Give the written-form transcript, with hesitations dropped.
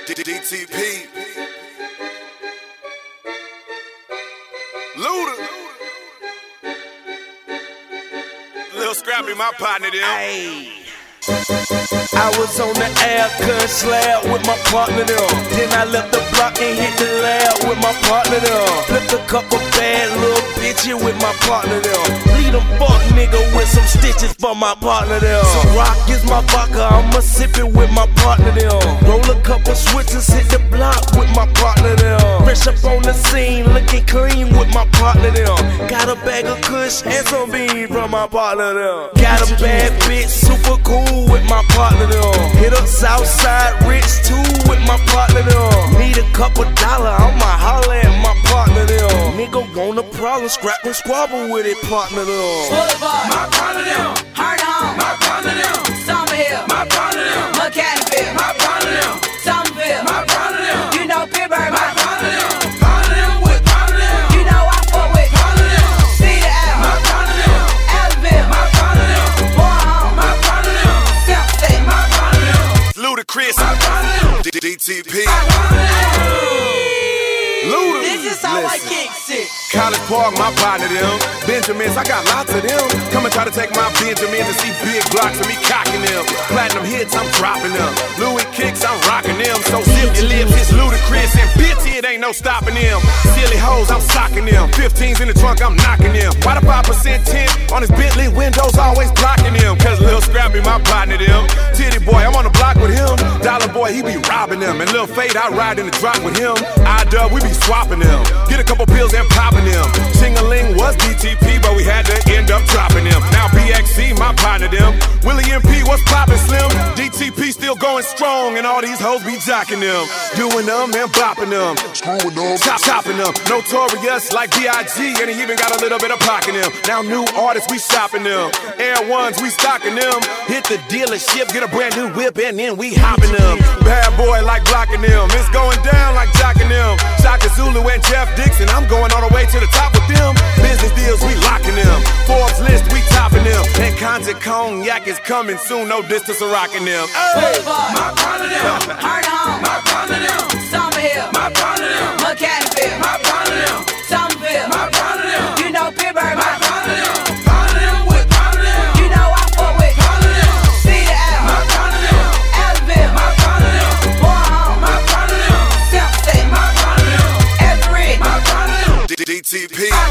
DTP. Luda. Lil Scrappy, my partner there. Ayy. I was on the air-cut slab with my partner there. Then I left the block and hit the lab with my partner there. Flipped a couple bad little bitches with my partner there. Lead them fuck nigga with some stitches for my partner there. So rock is my vodka, I'ma sip it with my partner there. Roll a couple switches, hit the block with my partner there. Fresh up on the scene, looking clean with my partner there. Got a bag of kush and some beans from my partner there. Got a bad bitch, super cool with my partner there. Hit up Southside Rich too with my partner there. Need a couple dollars, I'ma holler at my partner there. Nigga want a problem, scrap and squabble with it, partner there. Boulevard, my partner there. Heart Home, my partner there. Summerhill, my partner there. Mechanicsville, my partner there. Somerville, my partner there. You know Pittsburgh, my partner there. Partner there with partner there. You know I fuck with partner there. Cedar Ave, my partner there. Allenville, my partner there. Warren, my partner there. South State, my partner there. Ludacris, my partner there. DTP. Luda. This is how I kick shit. College Park, my partner them. Benjamins, I got lots of them. Come and try to take my Benjamins and see big blocks of me cocking them. Platinum hits, I'm dropping them. Louis kicks, I'm rocking them. So zip your lips, it's Ludacris, and bitch, it ain't no stopping them. Silly hoes, I'm socking them. 15s in the trunk, I'm knocking them. Why the 5% tint on his Bentley windows always blocking them? Cause Lil Scrappy, my partner them. Titty boy, I'm on the block with him. Dollar boy, he be robbing them. And Lil Fade, I ride in the drop with him. I-Dub, we be swapping them. Get a couple pills and popping them. Ching-a-ling was DTP, but we had to end up dropping them. Now BXC, my partner them. Willie MP, what's poppin' Slim? DTP still going strong, and all these hoes be jocking them. Doing them and bopping them. Screwing them, chopping them. Notorious like B.I.G., and he even got a little bit of pockin' them. Now new artists, we shopping them. Air Ones, we stocking them. Hit the dealership, get a brand new whip, and then we hopping them. Bad boy like blocking them. It's going down like jocking them. Shaka Zulu and Jeff Dixon, I'm going all the way to the top with them. Business deals, we locking them. Forbes list, we topping them. And Conja Cognac is coming soon, no distance of rocking them. Boulevard, my partner there. Heart Home, my partner there. Summerhill, my partner there. Mechanicsville, my partner there. Somerville, my partner there. You know Pittsburgh, my partner there. Partner there with partner there. You know I fuck with partner there. Cedar Ave, my partner there. Allenville, my partner there. Warren, my partner there. South State, my partner there. Everett, my partner there. DTP.